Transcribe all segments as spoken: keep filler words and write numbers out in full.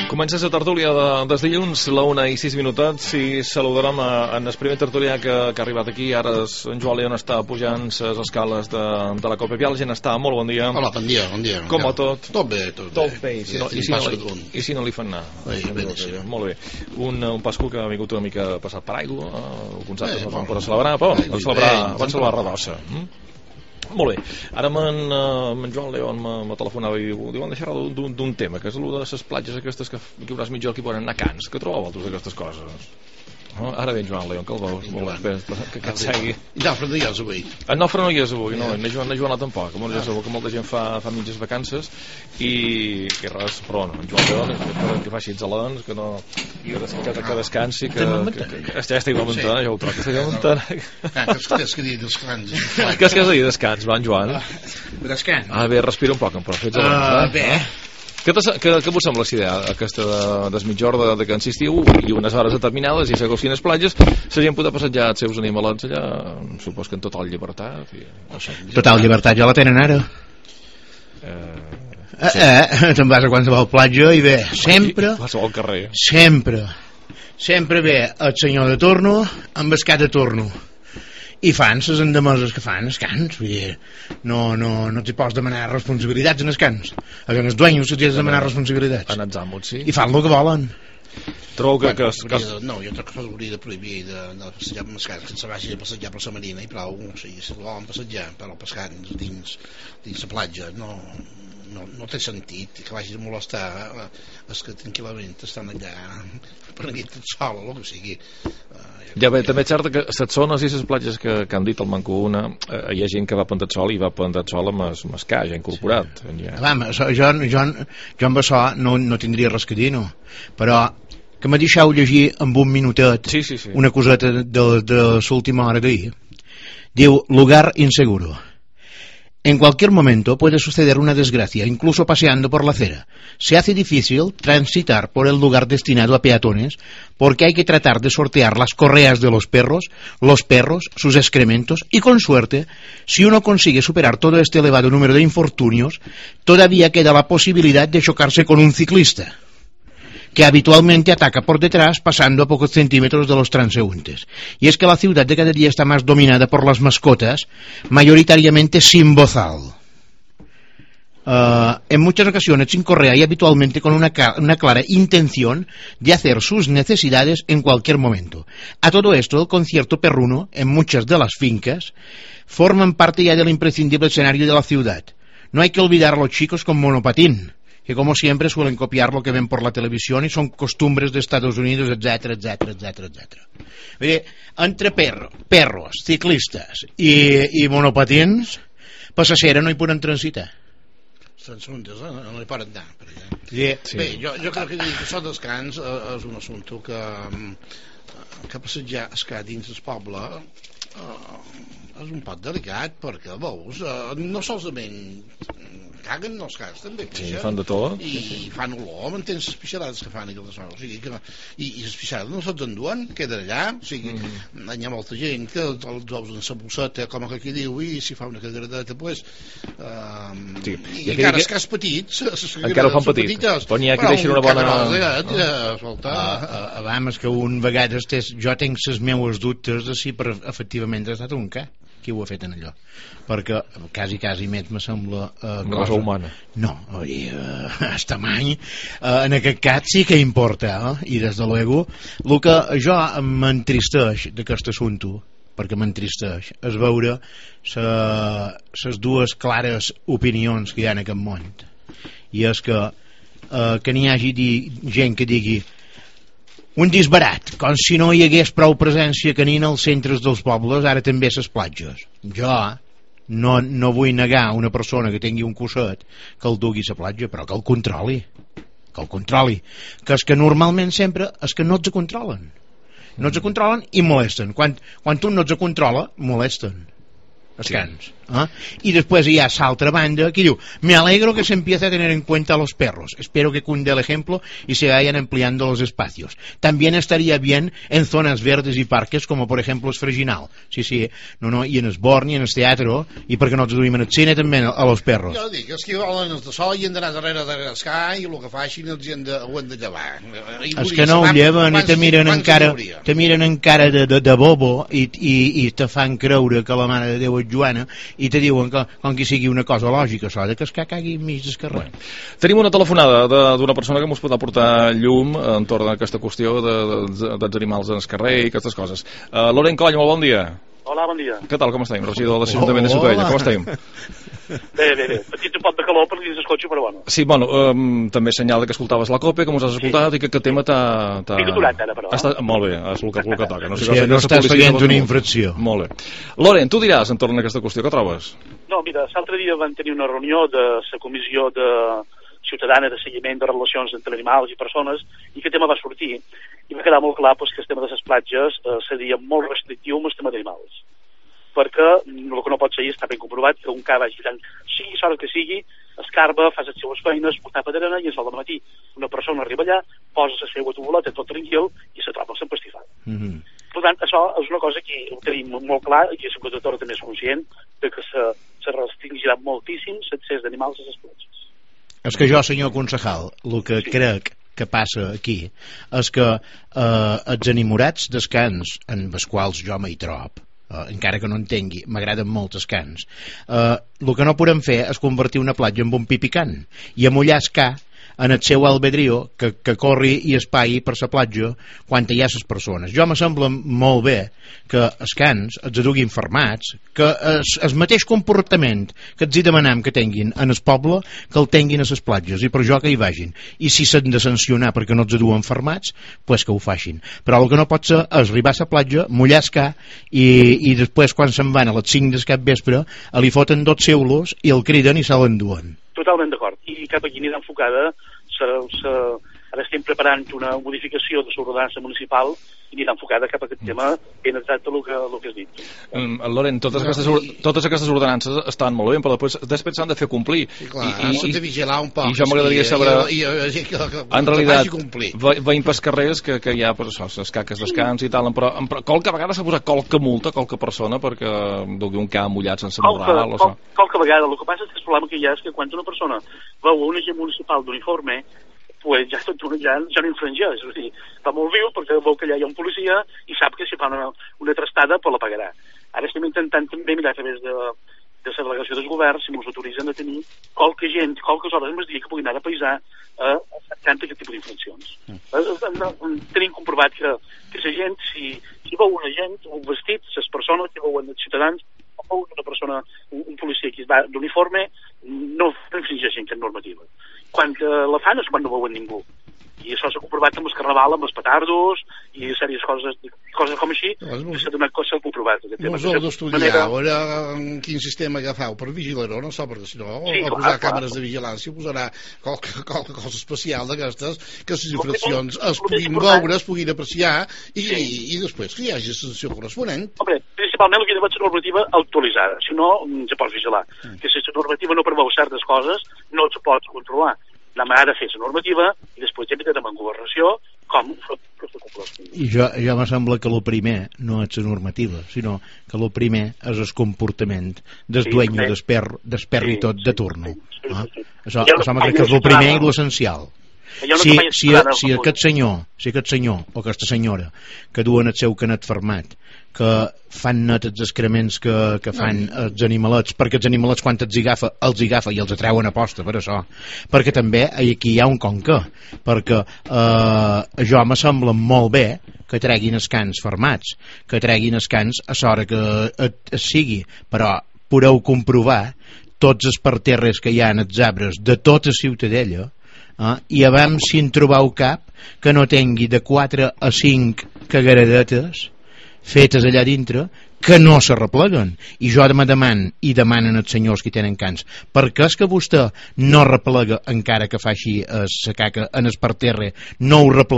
Comença la tertúlia de, des dilluns, la una i sis minutats, i saludarem a, en el primer tertulià que, que ha arribat aquí. Ara en Joan León està pujant les escales de, de la Copa Pial. Gent està, molt bon dia. Hola, bon dia, bon dia. Com va tot? Tot bé, tot, tot bé. bé. I si no, i si no, li, i si no li fan anar? Bé, bé, bé. Molt bé. Un, un Pascu que ha vingut una mica passat per aigua, eh, alguns altres no van poder celebrar, però van celebrar, van celebrar Radossa. Mm? Molt bé, ara en, en Joan León me telefonava i diu, diu han deixat d'un tema, que és el de les platges aquestes que hi hauràs mitja hora que hi poden anar cans. Què trobeu vosaltres d'aquestes coses? Oh, ara ve Joan León, que el veus molt bé, que, que et segui. I Nofre no hi és avui. En Nofre no hi és avui, no, na Joana, Joana tampoc, que molta, que molta gent fa, fa mitges vacances i, i res, però no, en Joan León que, que faci xalans, que no que, que, que descansi, que, que, que, que ja estic augmentant, ja ho trobo, que estic augmentant. Que és que dir descans. Que és que és dir descans, va, en Joan? Descans. Ah, bé, respira un poc, però fets uh, bé. Què, què, què vos sembla la idea aquesta de, de mitja hora de, de que insistiu i unes hores determinades i segons quines platges la gent pot passejar els seus animalets allà, supos que en total llibertat i, no sé. Total llibertat ja la tenen ara. Eh, eh, sí. eh te'n vas a qualsevol platja i bé, sempre qualsevol carrer sempre sempre ve el senyor de torno amb el cat de torno i fan les endemeses que fan els cans, vull dir, no, no, no t'hi pots demanar responsabilitats en els cans, en els dueños t'hi has de demanar responsabilitats en els amos, sí. I fan el que volen. Trobo que, bueno, que, que... No, jo crec que s'hauria de prohibir de, de passejar amb els cans, que se vagi a passejar per la marina i prou, o sigui, si volen passejar però els cans dins, dins la platja no, no, no té sentit que vagis a molestar eh, els que tranquil·lament estan allà per nit sol o el que sigui. Uh, ja bé, també és cert que les zones i les platges que, que han dit el Manco una, eh, hi ha gent que va prendre sol i va prendre sol amb el mascar ja incorporat. Sí. Ja. Clar, jo, jo, jo, jo amb això no, no tindria res que dir, no? Però que me deixeu llegir amb un minutet sí, sí, sí. una coseta de, de, de l'última hora d'ahir. Diu, lugar inseguro. En cualquier momento puede suceder una desgracia, incluso paseando por la acera. Se hace difícil transitar por el lugar destinado a peatones porque hay que tratar de sortear las correas de los perros, los perros, sus excrementos y, con suerte, si uno consigue superar todo este elevado número de infortunios, todavía queda la posibilidad de chocarse con un ciclista que habitualmente ataca por detrás pasando a pocos centímetros de los transeúntes. Y es que la ciudad de cada día está más dominada por las mascotas, mayoritariamente sin bozal. Uh, en muchas ocasiones sin correa y habitualmente con una, una clara intención de hacer sus necesidades en cualquier momento. A todo esto, el concierto perruno, en muchas de las fincas, forman parte ya del imprescindible escenario de la ciudad. No hay que olvidar a los chicos con monopatín, que como siempre suelen copiar lo que ven por la televisión y son costumbres de Estados Unidos, etcétera, etcétera, etcétera, etcétera. Entre perro, perros, ciclistes i, i monopatins, per la cera no hi poden transitar. Transuntes, eh? No hi poden anar per allà. Yeah. Sí. Bé, jo, jo crec que això dels cans eh, és un assumpte que, que passejar el cat dins el poble eh, és un poc delicat perquè, veus, eh, no solament caguen els cans també sí, fan de tot i sí, sí. fan olor, m'entens les pixarades que fan aquelles hores, o sigui que, i, i les pixarades no se'ls enduen, queden allà o sigui, mm -hmm. hi ha molta gent que els veus en la bosseta, com que aquí diu i si fa una cagradeta, pues uh, sí. i, i encara els cans petits encara ho fan petit, petites, però n'hi ha que deixen una bona ah. abans que un vegada estés, jo tinc les meues dubtes de si per, efectivament ha estat un ca qui ho ha fet en allò, perquè quasi quasi més me sembla eh, una cosa humana. No, oi, eh, el tamany eh, en aquest cas sí que importa, eh? I des de luego el que jo m'entristeix d'aquest assumpte, perquè m'entristeix, és veure les dues clares opinions que hi ha en aquest món, i és que eh, que n'hi hagi di, gent que digui un disbarat, com si no hi hagués prou presència canina als centres dels pobles, ara també a les platges. Jo no, no vull negar a una persona que tingui un cosset que el dugui a la platja, però que el controli, que el controli, que és que normalment sempre és que no els controlen, no els controlen i molesten. Quan, quan un no els controla, molesten. escans. ¿Ah? Y después ya esa otra banda que digo, me alegro que se empiece a tener en cuenta a los perros, espero que cunde el ejemplo y se vayan ampliando los espacios. También estaría bien en zonas verdes y parques como por ejemplo el Freginal, sí, sí, no, no, y en el Born i en el teatro, i perquè no traduïm en el cine també a los perros. Jo dic, els que volen els de sol i han d'anar darrere de l'escar i el que facin els han de, ho han de llevar. Els que no ho lleven i te miren encara, te miren encara de, de, de bobo i, i, i te fan creure que la mare de Déu és Joana i te diuen que, com que sigui una cosa lògica això, de que es cagui mig del carrer. Bueno. Tenim una telefonada d'una persona que ens pot aportar llum entorn d'aquesta qüestió de, de, dels animals en el carrer i aquestes coses. Uh, Loren Coll, molt bon dia. Hola, bon dia. Què tal, com estem? Regidor de l'Ajuntament de Ciutadella, com estem? Bé, bé, bé. Petit un pot de calor per dins el cotxe, però bueno. Sí, bueno, um, també senyal que escoltaves la COPE, que mos has escoltat sí. I que aquest tema t'ha... Estic aturat ara, però. Està... Molt bé, és el que, el que toca. No, sé sí, no estàs veient una infracció. Molt bé. Loren, tu diràs entorn a aquesta qüestió, què trobes? No, mira, l'altre dia van tenir una reunió de la comissió de ciutadana de seguiment de relacions entre animals i persones i aquest tema va sortir i va quedar molt clar pues, que el tema de les platges eh, seria molt restrictiu amb el tema d'animals. Perquè el que no pot ser i està ben comprovat que un ca vagi tant, sigui l'hora que sigui, escarba, fa les seues feines, portar pedrena i al sol de matí una persona arriba allà, posa la seva tuboleta tot tranquil i se troba s'empastifat. Mm -hmm. Per tant, això és una cosa que ho tenim molt clar i que la Secretaria també és conscient de que se, se restringirà moltíssim l'accés d'animals a les platges. És que jo, senyor concejal, el que sí. crec que passa aquí és que eh, els enamorats descans en els quals jo m'hi trob Uh, encara que no entengui, m'agraden molt els cans uh, el que no podem fer és convertir una platja en un pipicant i amollar el ca en el seu albedrío que, que corri i espai per la platja quan hi ha les persones. Jo me sembla molt bé que els cans els eduguin formats, que es, el mateix comportament que els hi demanem que tinguin en el poble, que el tinguin a les platges i per això que hi vagin. I si s'han de sancionar perquè no els eduen formats, pues que ho facin. Però el que no pot ser és arribar a la platja, mullar el ca i, i després quan se'n van a les cinc del capvespre li foten dos seulos i el criden i se l'enduen. Totalment d'acord. I cap aquí anirà enfocada, se, se, ara estem preparant una modificació de l'ordenança municipal i anirà enfocada cap a aquest tema ben exacte el que, el que has dit. Um, Loren, totes aquestes, totes aquestes ordenances estan molt bé, però després, després s'han de fer complir. I clar, s'han de vigilar un poc. I jo m'agradaria saber, i, i, i, que, que, en realitat, veiem pels carrers que, que hi ha per això, les caques descans i tal, però, però qualque vegada s'ha posat qualque multa, qualque persona, perquè dugui un camp mullat sense morral o això. Qualque vegada, el que passa és que el problema que hi ha és que quan una persona veu un agent municipal d'uniforme, pues ja, ja, ja no infringeix, és a dir, va molt viu perquè veu que allà hi ha un policia i sap que si fa una, una trastada pues la pagarà. Ara estem intentant també mirar a través de, de la delegació dels governs si ens autoritzen a tenir qualque gent, qualques hores més dia que puguin anar a paisar a acceptant aquest tipus d'infraccions. Mm. Tenim comprovat que, que la gent, si, si veu una gent, un vestit, les persones que veuen els ciutadans, o una persona, un, un policia que va d'uniforme, no infringeixen cap normativa. Quan uh, la fan és quan no veuen ningú. I això s'ha comprovat amb el carnaval, amb els petardos i sèries coses, coses com així, que s'ha donat cosa comprovat. No us heu d'estudiar, manera... a veure quin sistema agafeu per vigilar-ho, no so, perquè si no, sí, o posar clar, càmeres clar. de vigilància, posarà qualque, qualque cosa especial d'aquestes, que les infraccions es puguin veure, es puguin apreciar, i, sí. i, i després que hi hagi sanció corresponent. Hombre, principalment el que hi ha d'haver normativa actualitzada, si no, se pot vigilar. Mm. Que si la normativa no preveu certes coses, no se pot controlar. Anem ara a fer la normativa i després ja mirarem en governació com I jo, jo me sembla que el primer no és la normativa, sinó que el primer és el comportament del dueño sí, d'esper, d'esper i tot de turno. Sí, sí, sí, sí. Això, això crec que és el primer i l'essencial. Si, si, si aquest senyor, si aquest senyor o aquesta senyora que duen el seu canet fermat, que fan net els excrements que, que fan els animalets, perquè els animalets quan els agafa, els agafa i els atreuen a posta per això, perquè també aquí hi ha un conca, perquè eh, jo me sembla molt bé que treguin els cans fermats, que treguin els cans a l'hora que et, et sigui, però podeu comprovar tots els parterres que hi ha en els arbres de tota Ciutadella, eh, i abans si en trobeu cap que no tingui de quatre a cinc cagaradetes fetes allà dintre que no s'arrepleguen, i jo me deman i demanen els senyors que tenen cans, per què és que vostè no replega encara que faci la caca en el parterre, no ho replega,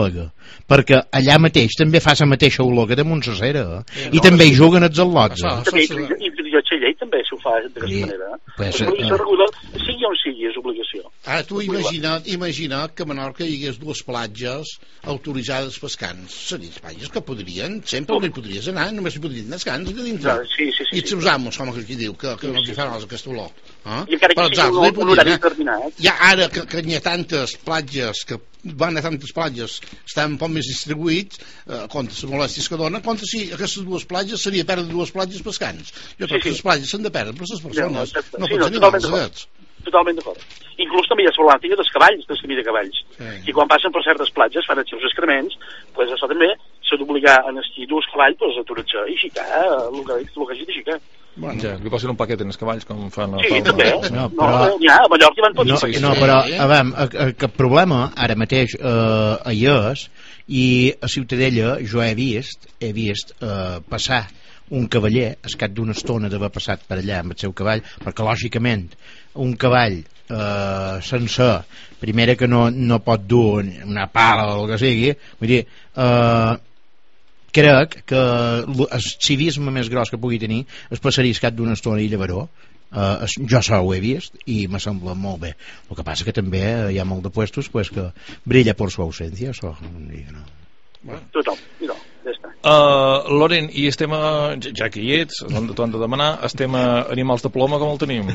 perquè allà mateix també fa la mateixa olor que damunt la cera, Sí, i no, també sí. hi juguen els al·lots. Això, Eh? També, i i la llei també s'ho fa d'aquesta Sí, manera. pues, La prohibició eh, regular, sigui on sigui, és obligació. Ara tu imagina, imagina que a Menorca hi hagués dues platges autoritzades pels cans. Serien platges que podrien, sempre no hi podries anar, només hi podrien anar els cans de dintre. Ja, sí, sí, sí, I els sí. seus amos, com aquí diu, que, que no els hi fan aquesta olor. Eh? I encara que Però els sigui altres un, no hi un podien horari anar. determinat. Ja ara que, que n'hi ha tantes platges, que van a tantes platges, estan un poc més distribuïts, eh, contra les molèsties que donen, contra si aquestes dues platges seria perdre dues platges pels cans. Jo crec Sí, sí. que les platges s'han de perdre per les persones, Ja, no, no sí, per no, els totalment animals. d'acord. saps? Totalment d'acord. Inclús també hi ha la antiga dels cavalls, del camí de cavalls. Sí. I quan passen per certes platges, fan els seus excrements, pues això també s'ha d'obligar a estir dos cavalls, pues, a aturar-se i xicar, el que, el que hagi de xicar. Bueno, Ja, li posin un paquet en els cavalls, com fan... a Sí, Palma. també. No, No, però- n'hi ha, a Mallorca hi van tots. No, sí, sí. no, però, Sí. a veure, a- a- cap problema, ara mateix eh, hi és, i a Ciutadella jo he vist, he vist eh, passar un cavaller, es cap d'una estona d'haver passat per allà amb el seu cavall, perquè lògicament un cavall eh, sencer, primera que no, no pot dur una pala o el que sigui, vull dir, eh, crec que el civisme més gros que pugui tenir es passaria el cap d'una estona i llevaró. Uh, jo això ho he vist i me sembla molt bé. El que passa que també hi ha molt de puestos pues, que brilla per su ausència, això. No. Total, mira, ja està. Uh, Loren, i estem a... ja- ja que hi ets, t'ho han, han de demanar, estem a Animals de Ploma, com el tenim?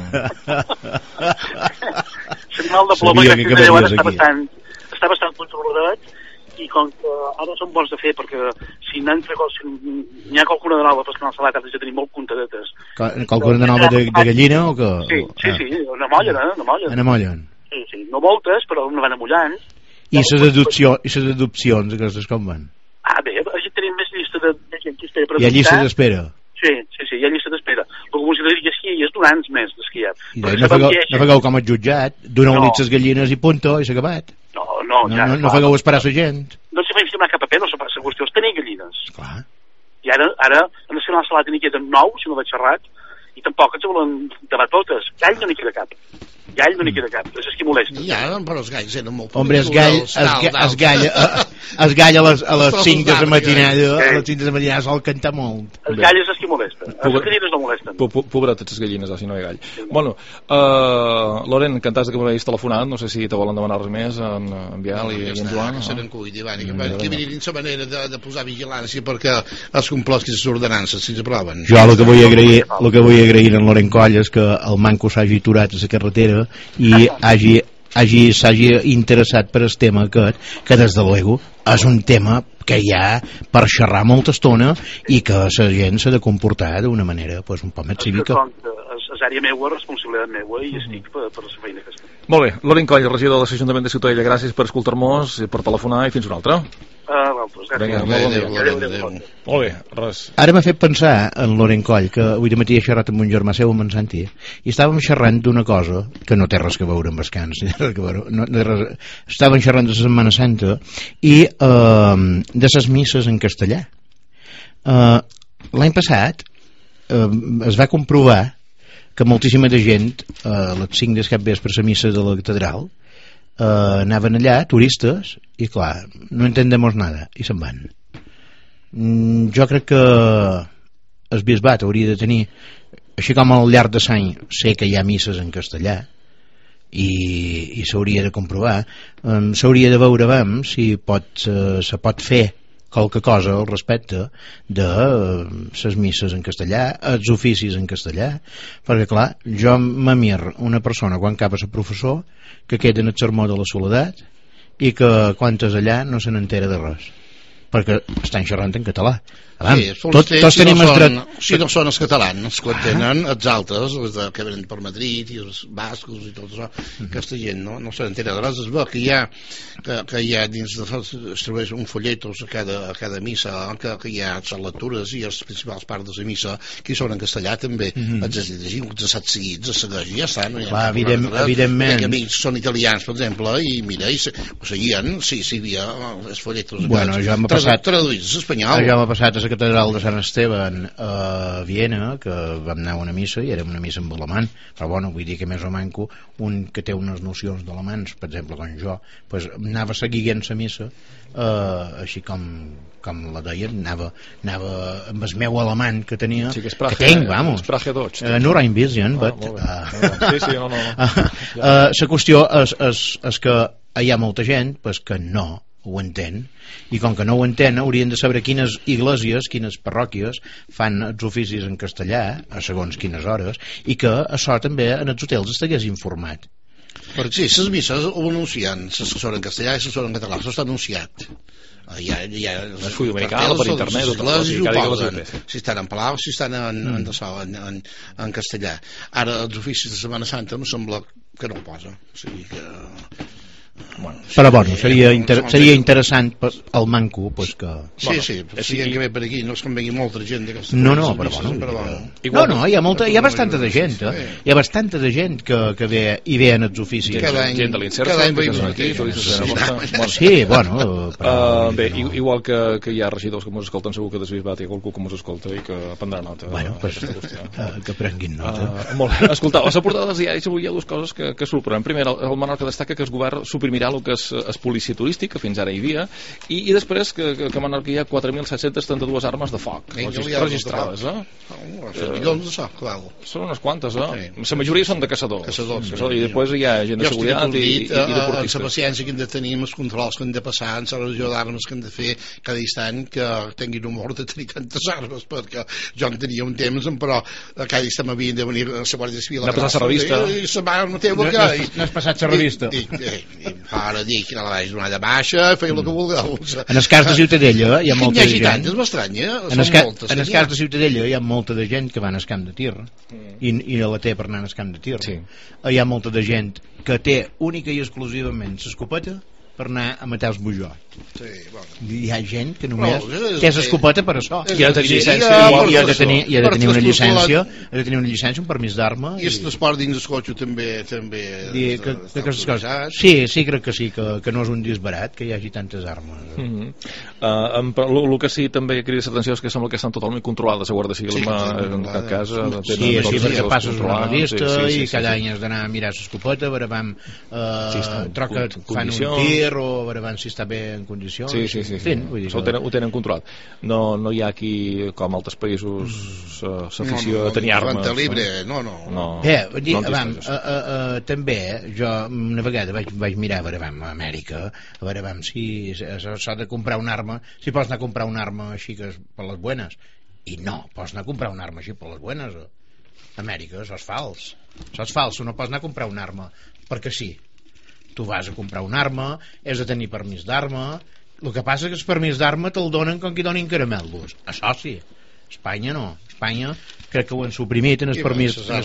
L'animal de ploma Sabia que que de Déu ara acabaries està aquí. bastant, està bastant controlat, i com que ara són bons de fer, perquè si n'han fet si n'hi ha qualcuna de nova pescant al salat, has de tenir molt puntadetes. Qualcuna de nova de, de gallina o que... Sí, sí, sí, una molla, eh? Una molla. Una mollen. Sí, sí, no moltes, però una van amullant. I les adopcions, i les adopcions, aquestes com van? Ah, bé, així tenim més llista de, de gent que espera per Hi ha llista adoptar. d'espera. Sí, sí, sí, hi ha llista d'espera. El que consideraria que hi és d'un anys més d'esquiar. I no fegueu, no fegueu com el jutjat, doneu-li No. les gallines i punto, i s'ha acabat. No, no, No, ja, no, no clar. fegueu esperar la gent. No s'hi fa informar cap paper, no se passa. La qüestió és tenir gallines. Clar. I ara, ara a Nacional Salat n'hi queden nou, si no vaig xerrat, i tampoc ens volen debat totes. Gall no n'hi queda cap. Gall no n'hi queda cap. És qui molesta. ja, però els galls eren molt... Hombre, es gall, es, ga- es gall, eh, es gall a les, a les cinc de la matinada, a les cinc de la matinada sol cantar molt. Els galls és qui molesta. Pobre- Les gallines no molesten. Po- po- Pobretes les gallines, ah, si no hi ha gall. Bueno, uh, Loren, encantats que m'haguis telefonat, no sé si te volen demanar res més, en, en Biel i, i en Joan. Que se no? n'en cuidi, va, que, Mm, que mirin la manera de, de posar vigilància perquè es complosquin les ordenances si s'aproven. Jo el que vull agrair, el que vull agrair en Loren Coll és que el manco s'hagi aturat a la carretera i hagi hagi s'hagi interessat per el tema aquest, que des de luego és un tema que hi ha per xerrar molta estona i que la gent s'ha de comportar d'una manera pues, un poc més cívica. És, és àrea meua, responsabilitat meua, i estic per, per la feina que estic. Molt bé, Loren Coll, regidor de l'Ajuntament de Ciutadella, gràcies per escoltar-nos, per telefonar i fins una altra. Ah, vosaltres, gràcies. Vinga, Molt bé, bon dia. adéu, adéu, adéu. Molt bé, res. Ara m'ha fet pensar en Loren Coll, que avui de matí he xerrat amb un germà seu, amb en Santi, i estàvem xerrant d'una cosa que no té res que veure amb els cants, ni res que veure, no, no res, estàvem xerrant de la Setmana Santa i eh, de les misses en castellà. Eh, L'any passat eh, es va comprovar que moltíssima de gent eh, a les cinc del capvespre a la missa de la catedral eh, anaven allà, turistes, i clar, no entendemos nada, i se'n van. Mm, jo crec que el bisbat hauria de tenir, així com al llarg de l'any sé que hi ha misses en castellà i, i s'hauria de comprovar, um, s'hauria de veure vam, si pot, uh, se pot fer qualque cosa al respecte de uh, les misses en castellà, els oficis en castellà, perquè clar, jo m'amir una persona quan acaba ser professor que queda en el sermó de la soledat i que quan és allà no se n'entera de res perquè estan xerrant en català. Abans, Sí, tot, tots, tots si, tenim no el són, dret. si no són els catalans que ho tenen, els altres, els de, que venen per Madrid i els bascos i tot això, aquesta gent no, no se n'entera de res. Es veu que hi ha, que, que hi ha dins de es distribueix un folletos a cada, a cada missa, que, que hi ha les lectures i les principals parts de la missa que hi són en castellà també, mm -hmm. els has de llegir, els has seguits, els segueix i ja està. No hi ha Clar, cap evident, problema. evidentment. Tinc amics són italians, per exemple, i mira, i se, ho seguien, sí, sí, hi havia els folletos. Bueno, aquests, jo m'ha passat passat, traduïts espanyol. això m'ha passat a la catedral de Sant Esteban a Viena, que vam anar a una missa i era una missa en alemany, però bueno, vull dir que més o manco un que té unes nocions d'alemans, per exemple com jo, pues, anava seguint la missa eh, així com, com la deien, anava, anava amb el meu alemany que tenia, sí, que, que tenc, vamos, uh, nur ein bisschen, ah, but uh, sí, sí, no, no, no. Uh, la qüestió és, és, és que hi ha molta gent pues, que no ho entén, i com que no ho entén haurien de saber quines iglesias, quines parròquies fan els oficis en castellà a segons quines hores, i que això també en els hotels estigués informat. Sí, les misses ho anuncien, les que són en castellà i les que són en català, això està anunciat. Hi ha, hi ha el full dominical per internet, si estan en palau, si estan en, mm. en, en, en, en castellà. Ara els oficis de Setmana Santa no sembla que no ho posa, o sigui que bueno, però bueno, seria, inter seria interessant el manco pues, que... sí, bueno, sí, però si que ve per aquí no és que en vengui molta gent no, no, però bueno, però bueno. no, no, hi ha, molta, hi ha bastanta de gent eh? hi ha bastanta de gent que, que ve i ve en els oficis cada any, gent de l'Inserso cada any veiem aquí sí, bueno però, uh, bé, no. igual que, que hi ha regidors que mos escolten, segur que desvisbat hi ha qualcú que mos escolta i que prendrà nota bueno, pues, uh, que prenguin nota uh, molt bé, escoltau, a la portada dels diaris avui hi ha dues coses que, que sorprenen. Primer, el, el Menorca destaca que el govern suprimirà el que és es policia turístic, que fins ara hi havia, i, i després que, que, que a Menorca hi ha quatre mil set-cents trenta-dues armes de foc registrades, eh? Milions de foc, clar. Són unes quantes, eh? La majoria són de caçadors. Caçadors. I després hi ha gent de seguretat i, i, i deportistes. La paciència que hem de tenir, els controls que hem de passar, la regió d'armes que hem de fer cada instant, que tinguin humor de tenir tantes armes, perquè jo en tenia un temps, però cada instant m'havien de venir a la Guàrdia Civil a passar la revista. I la mare no té el que... No has passat la revista. I ara dic que la vaig donar de baixa, feia el que vulgueu. En el cas de Ciutadella hi ha molta de gent. És m'estranya, en el cas de Ciutadella hi ha molta de gent que va al camp de tir i, i la té per anar al camp de tir. Sí. Hi ha molta de gent que té única i exclusivament l'escopeta per anar a matar els bujós. Sí, bueno. Hi ha gent que només no, té l'escopeta per això. I ha de tenir llicència. I ha de tenir, i ha de tenir una llicència, ha de tenir una llicència, un permís d'arma. I el transport dins el cotxe també també I que, que, que coses. Sí, sí, crec que sí, que, que no és un disbarat que hi hagi tantes armes. Mm-hmm. uh, el que sí també crida l'atenció és que sembla que estan totalment controlades la Guàrdia Civil, sí, en cap cas. Sí, sí, perquè passes una revista i cada any has d'anar a mirar l'escopeta, a veure vam troca fan un tir o a veure si està bé en condicions. Sí, sí, sí, sí. Vull dir que... ho, tenen, ho tenen controlat. No, no hi ha aquí, com altres països, l'afició no, no, a tenir armes. No, libre, no, no. no, Bé, dir, no vam, uh, uh, uh, també, jo una vegada vaig, vaig mirar a veure vam, a Amèrica, a veure vam, si s'ha de comprar una arma, si pots anar a comprar una arma així que és per les buenas, i no, pots anar a comprar una arma així per les buenas. A Amèrica, això és fals. Això és fals, no pots anar a comprar una arma perquè sí. Tu vas a comprar una arma, has de tenir permís d'arma. El que passa és que el permís d'arma te'l donen com que donin caramelos. Això sí. Espanya no. Espanya crec que ho han suprimit en el permís. En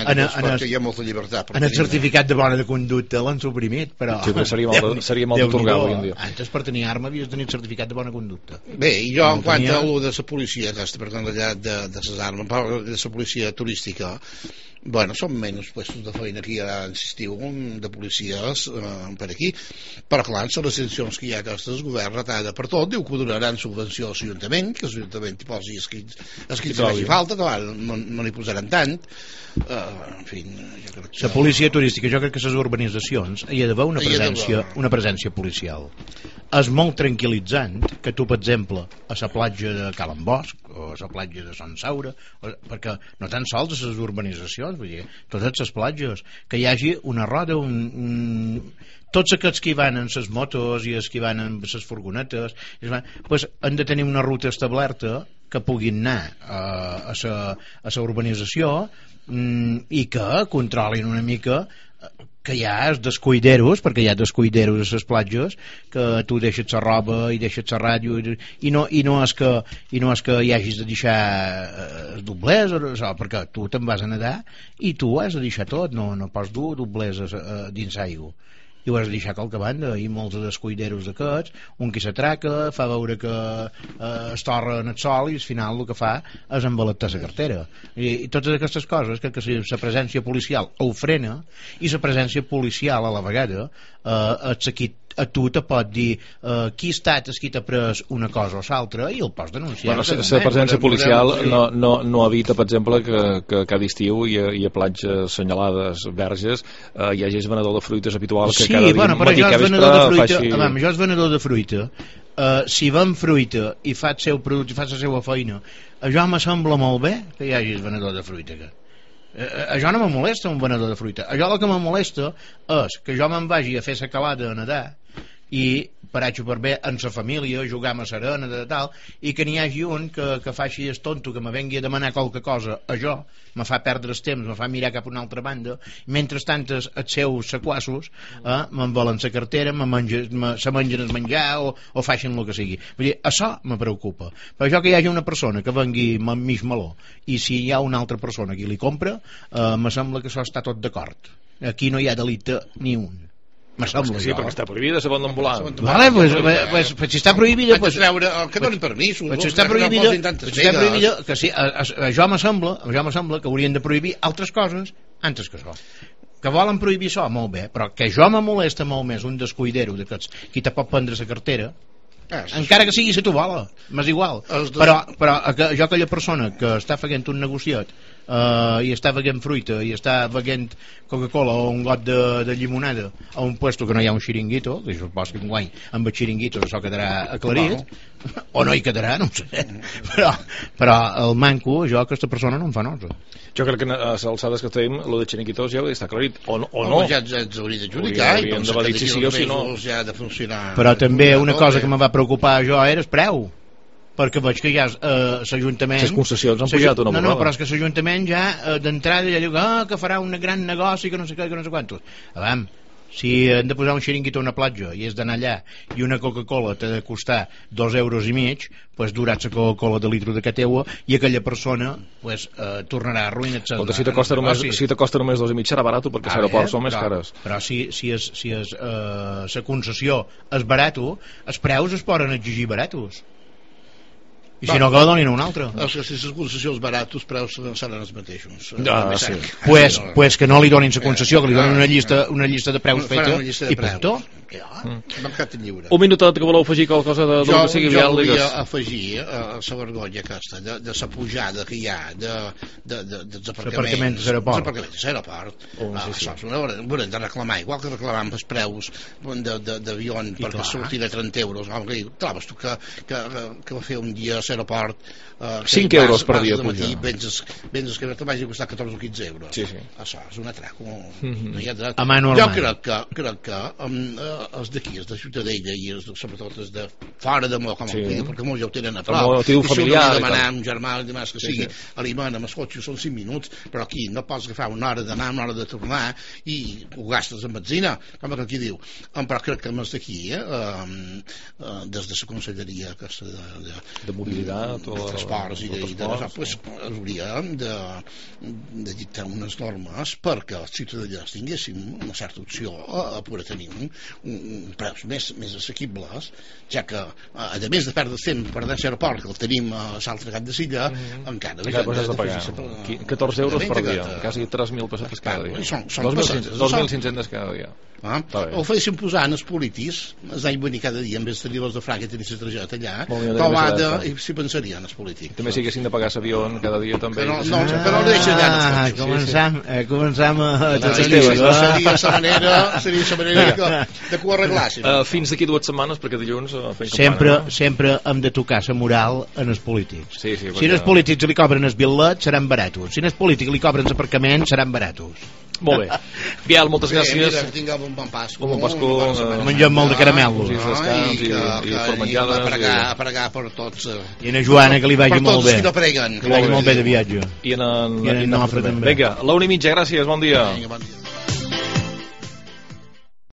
el certificat de bona de conducta l'han suprimit, però... Sí, però seria molt, Déu, seria molt otorgar avui en dia. Antes per tenir arma havies de tenir certificat de bona conducta. Bé, i jo en quant a allò de la policia, aquesta, per tant, allà de, de les armes, de la policia turística, bueno, són menys puestos de feina que hi ha en l'estiu de policies eh, per aquí, però clar, són les sancions que hi ha aquestes, el govern retada per tot, diu que donaran subvenció a l'Ajuntament, que l'Ajuntament hi posi els que hi faci falta, clar, no, no n'hi posaran tant, uh, en fi, jo crec que... La policia turística, jo crec que les urbanitzacions hi ha d'haver una presència, una presència policial. És molt tranquil·litzant que tu, per exemple, a la platja de Calen Bosch o a la platja de Son Saura, o, perquè no tan sols a les urbanitzacions, vull dir, totes les platges, que hi hagi una roda, un, un... tots aquests que hi van en les motos i els que hi van en les furgonetes, pues, han de tenir una ruta establerta que puguin anar uh, a la a la urbanització mm, i que controlin una mica que hi ha els descuideros, perquè hi ha descuideros a les platges, que tu deixes la roba i deixes la ràdio i, i, no, i, no és que, i no és que hi hagis de deixar els doblers o això, perquè tu te'n vas a nedar i tu has de deixar tot, no, no pots dur doblers a, a, dins aigua i ho has de deixar a qualque banda, i molts de descuideros d'aquests, un que s'atraca fa veure que eh, es torra en el sol i al final el que fa és embalatar la cartera i, i totes aquestes coses que, que la presència policial ho frena, i la presència policial a la vegada eh, és qui a tu te pot dir uh, qui ha estat qui t'ha pres una cosa o l'altra i el pots denunciar. Bueno, la presència policial no, no, no evita, per exemple, que, que cada estiu hi ha, hi ha platges senyalades verges, eh, hi hagi el venedor de fruites habitual que sí, cada dia bueno, matí que vespre faci... Abans, jo és venedor de fruita, uh, si ven fruita i fa el seu producte i fa la seva feina, això me sembla molt bé que hi hagi el venedor de fruita que Eh, això no me molesta un venedor de fruita. Això el que me molesta és que jo me'n vagi a fer la calada a nedar i paratxo per bé en la família, jugar a serena de tal, i que n'hi hagi un que, que faci el tonto, que me vengui a demanar qualque cosa a jo, me fa perdre el temps, me fa mirar cap a una altra banda, i mentrestant els seus sequassos eh, me'n volen la cartera, me menja, me, se mengen el menjar o, o facin el que sigui. Vull dir, això me preocupa. Per això que hi hagi una persona que vengui amb mig meló i si hi ha una altra persona que li compra, eh, me sembla que això està tot d'acord. Aquí no hi ha delicte ni un. Sí, perquè està prohibida la banda ambulant. Vale, pues, pues, pues si està prohibida... Pues, treure, que donin permisos. Pues, si està prohibida, pues, si està prohibida que sí, a, a, a jo me sembla, a jo me sembla que haurien de prohibir altres coses antes que això. Que volen prohibir això, molt bé, però que jo me molesta molt més un descuidero d'aquests qui te pot prendre la cartera, ah, sí, encara que sigui la tovala, m'és igual. Però, però jo, aquella persona que està fent un negociat Uh, i està veient fruita i està veient Coca-Cola o un got de, de llimonada a un puesto que no hi ha un xiringuito, que supos que enguany amb el xiringuito això quedarà aclarit, no. O no hi quedarà, no ho sé, però, però el manco, jo aquesta persona no em fa nosa. Jo crec que a les alçades que tenim el de xiringuitos ja està aclarit, o no, o no. Ja ens hauria d'adjudicar i de valer si sí o si no. Ja de funcionar. Però també una cosa que me va preocupar jo era el preu, perquè veig que ja eh, l'Ajuntament... Les concessions han pujat una no, no, però és que l'Ajuntament ja eh, d'entrada ja diu que, ah, que farà un gran negoci que no sé què, que no sé quantos. Avam, si hem de posar un xiringuito a una platja i és d'anar allà i una Coca-Cola t'ha de costar dos euros i mig, pues durats la Coca-Cola de litro de que teua i aquella persona pues, eh, tornarà a arruïnar. Escolta, si te costa només, si te costa només dos i mig serà barat perquè els aeroports són més cares. Però si, si és, si és eh, la concessió és barato, els preus es poden exigir baratos. I si no, que la donin un altre. Si les concessions baratos, preus seran els mateixos. Ah, sí. Pues, pues que no li donin la concessió, que li donin una llista, una llista de preus feta i punto. Mercat lliure. Un minutet que voleu afegir qualque cosa de, jo, que sigui jo vial. Jo volia afegir a uh, la vergonya aquesta de, de la pujada que hi ha de, de, de, dels aparcaments dels aeroports dels aeroports oh, sí, sí. Haurem de reclamar, igual que reclamam els preus d'avion perquè surti de trenta euros. Trobes tu que, que, que va fer un dia a l'aeroport uh, cinc euros per dia puja. Vens que te vagi a costar catorze o quinze euros. Sí, sí. Això és un atraco. Mm-hmm. No hi ha dret. Jo crec que, crec que um, uh, els d'aquí, els de Ciutadella i els, sobretot els de fora de Mó, com sí. el perquè molts ja ho tenen a prop. El motiu familiar. Si demanar un germà, el demà que sigui, sí, sí. a l'Iman, amb els cotxes són cinc minuts, però aquí no pots agafar una hora d'anar, una hora de tornar i ho gastes en benzina, com que aquí diu. Però crec que amb els d'aquí, eh, uh, des de la conselleria aquesta de, de, de mobilitat de, de transports i de, de, de, de pues, hauria de, de dictar unes normes perquè els ciutadans tinguessin una certa opció a, a poder tenir un, un preus més, més assequibles, ja que a més de perdre temps per anar a l'aeroport que el tenim a l'altre cap de Silla, mm-hmm. encara de, de, de pagar catorze euros per dia, quasi tres mil pessetes cada dia, dos mil cinc-cents cada dia. Ah? O fessin posar en els politis es deien venir cada dia en vez de tenir-los de Fraga i tenir la targeta allà trobada i s'hi pensarien els polítics també si haguessin de pagar l'avió cada dia també però no, no, però no deixen allà ah, començam, eh, començam a no, seria la manera seria la manera que, de que ho arreglassin uh, fins d'aquí dues setmanes perquè dilluns uh, sempre, no? sempre hem de tocar la moral en els polítics sí, sí, si els polítics li cobren els bitlets seran baratos si els polítics li cobren l'aparcament seran baratos. Molt bé. Biel, moltes gràcies. Mira, que tingueu un bon pasco. Un bon pasco. Uh, Mengem molt de caramel. I descans, i, i, i formenjades. I a pregar, a pregar per tots. I a Joana, que li vagi molt bé. Per tots qui no preguen. Que li vagi molt bé de viatge. I en, I en Nofre també. Vinga, l'una i mitja, gràcies, bon dia. Vinga, bon dia.